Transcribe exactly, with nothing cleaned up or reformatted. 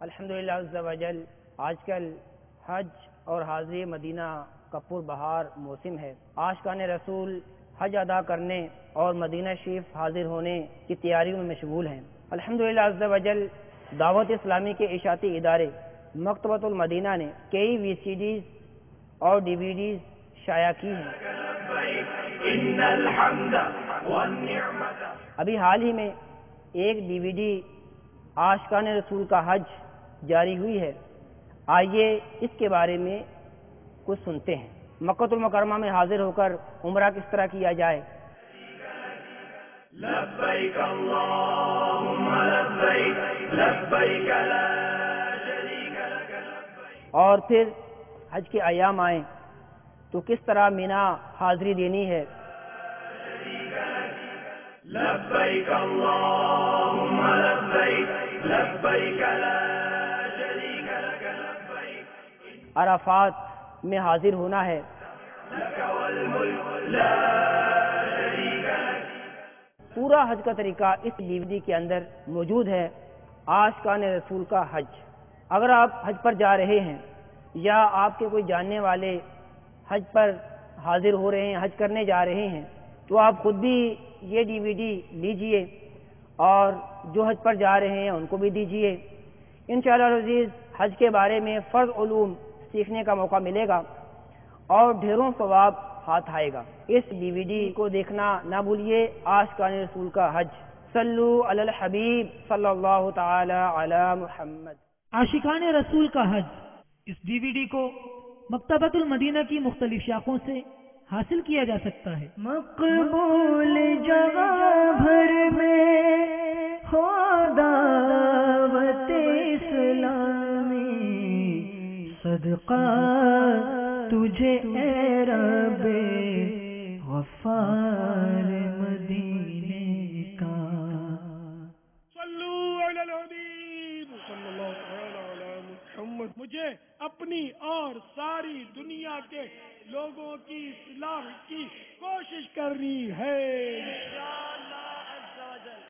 الحمدللہ عز و جل آج کل حج اور حاضری مدینہ کا پر بہار موسم ہے۔ عاشقان رسول حج ادا کرنے اور مدینہ شریف حاضر ہونے کی تیاریوں میں مشغول ہیں۔ الحمدللہ عز و جل دعوت اسلامی کے اشاعتی ادارے مکتبۃ المدینہ نے کئی وی سی ڈیز اور ڈی وی ڈیز شائع کی ہیں۔ ابھی حال ہی میں ایک ڈی وی ڈی عاشقان رسول کا حج جاری ہوئی ہے، آئیے اس کے بارے میں کچھ سنتے ہیں۔ مکہ المکرمہ میں حاضر ہو کر عمرہ کس طرح کیا جائے، لبیک اللہم لبیک لبیک لا شریک لک لبیک، اور پھر حج کے ایام آئیں تو کس طرح مینا حاضری دینی ہے، لبیک اللہم لبیک لبیک لا شریک لک لبیک، عرفات میں حاضر ہونا ہے، لک والملک لا شریک لک۔ پورا حج کا طریقہ اس ڈی وی ڈی کے اندر موجود ہے۔ عاشقان رسول کا حج، اگر آپ حج پر جا رہے ہیں یا آپ کے کوئی جاننے والے حج پر حاضر ہو رہے ہیں، حج کرنے جا رہے ہیں، تو آپ خود بھی یہ ڈی وی ڈی لیجئے اور جو حج پر جا رہے ہیں ان کو بھی دیجئے۔ انشاءاللہ العزیز حج کے بارے میں فرض علوم سیکھنے کا موقع ملے گا اور ڈھیروں ثواب ہاتھ آئے گا۔ اس ڈی وی ڈی کو دیکھنا نہ بھولیے۔ عاشقان رسول کا حج، صلو علی الحبیب صلی اللہ تعالی علی محمد۔ عاشقان رسول کا حج، اس ڈی وی ڈی کو مکتبۃ المدینہ کی مختلف شاخوں سے حاصل کیا جا سکتا ہے۔ مقبول جگہ بھر میں ہو دعوت اسلامی، صدقہ تجھے اے رب غفار مدینے کا۔ صلو علی الحبیب صلی اللہ تعالی علی محمد۔ مجھے اپنی اور ساری دنیا کے لوگوں کی اصلاح کی کوشش کرنی ہے۔